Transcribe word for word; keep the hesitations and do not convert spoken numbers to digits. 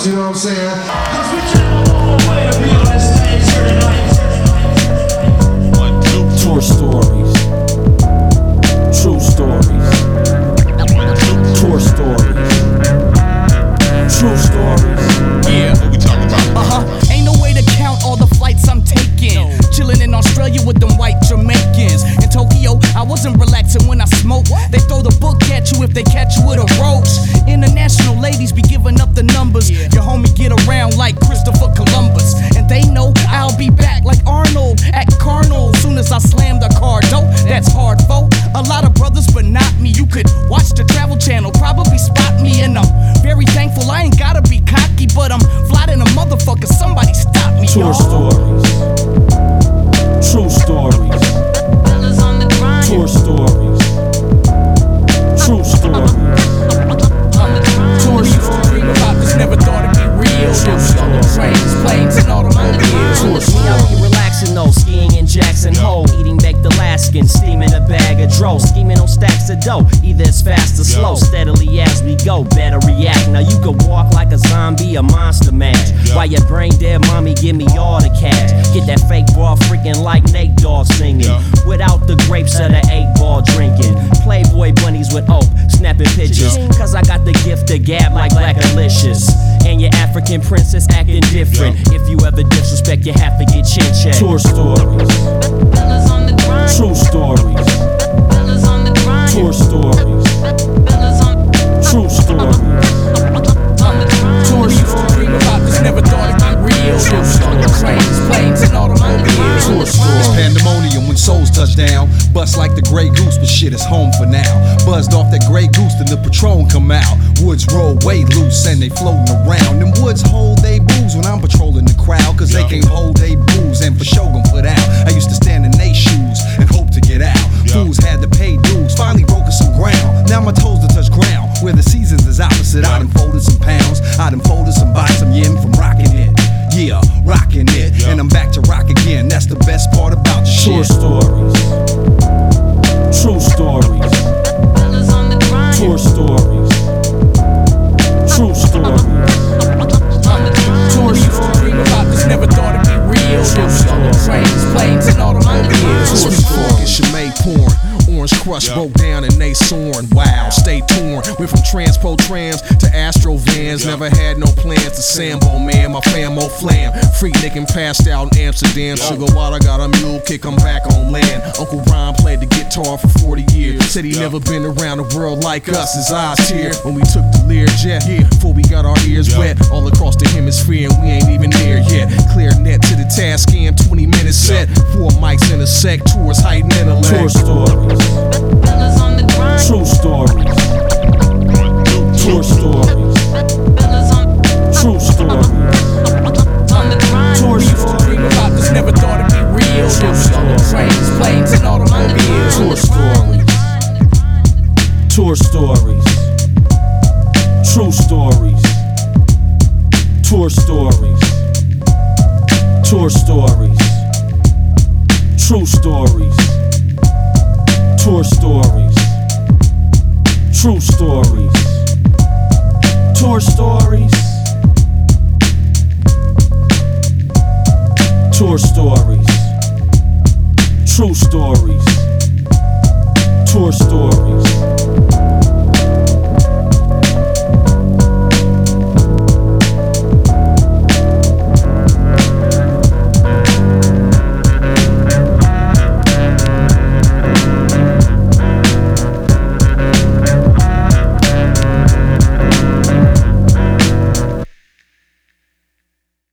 you know what I'm saying? Cause we came a long way to be on this stage here tonight. Tour stories, true stories, tour stories, true stories. Yeah, what we talking about? Uh-huh, ain't no way to count all the flights I'm taking. No. Chillin' in Australia with them white Jamaicans. In Tokyo, I wasn't relaxing when I smoked. They throw the book at you if they catch you with a roach. International ladies be giving up the numbers. Yeah. Your homie get around like Christopher Columbus. And they know I'll be back like Arnold at Carnal. Soon as I slam the car door, that's hard, folk. A lot of brothers, but not me. You could watch the Travel Channel, probably spot me. And I'm very thankful, I ain't gotta be cocky, but I'm fly than a motherfucker. Somebody stop me, Tour y'all. stories, true stories, tour stories, true stories, Tour stories. Dream about this, never thought it'd be real. True stories. Trains, planes, and automobiles. tour Me, I'll stories. be relaxing though, skiing in Jackson Hole, eating baked Alaskan, steaming a bag of dro, scheming on stacks of dough. Either it's fast or slow, steadily as we go, better react. Now you can walk like a zombie, a monster match. While your brain dead, mommy, give me all the cash. Get that fake ball freaking like Nate Dogg singing, without the grapes of the eight ball drinking. Playboy bunnies with oak, snapping pictures, cause I got the gift of gab like Black Alicious. And your African princess acting different. If you ever disrespect, you have to get chin checked. Tour stories, true stories, tour stories, true stories, Tour stories. Dream about this, never thought it'd be real. True stories. Trains, planes, and automobiles. tour It's stories. pandemonium when souls touch down. Bust like the Grey Goose, but shit is home for now. Buzzed off that Grey Goose, then the Patron come out. Woods roll way loose and they floating around. Them woods hold they booze when I'm patrolling the crowd, cause they can't hold they booze and for sure gon' put out. I used to stand in they shoes and hope to get out. Fools had to pay dues, finally broken some ground. Now my toes to touch ground, where the seasons is opposite. I done folded some pounds, I done folded some buy some yen from rocking it. Yeah, rocking it, and I'm back to rock again. That's the best part about the Tour shit. stories, true stories, tour stories, true stories, Tour stories. Dream about this, never thought it'd be real. True stories. Trains, planes, and automobiles. Sweet Fork and Chimay porn. Orange Crush broke down and they soaring. Wow, stay torn. Went from Transpo trams to Astro vans. Never had no plans to Sambo, man. My famo flam. Freak nicking passed out in Amsterdam. Sugar water got a mule kick, I'm back on land. Uncle Ron played the guitar for forty years. Said he never been around the world like us. His eyes tear when we took the Learjet. Yeah, before we got our ears wet all across the hemisphere, and we ain't even there yet. Clear net to the task cam, twenty minutes set. Four mics in a sec, tours heighten intellect. tour stories, true stories, tour stories, true stories, Tour stories. Dream about this, never thought it'd be real. True stories. Trains, planes, and automobiles. tour stories, tour stories, true stories, tour stories, tour stories, true stories, tour stories, true stories, tour stories, tour stories, true stories, tour stories.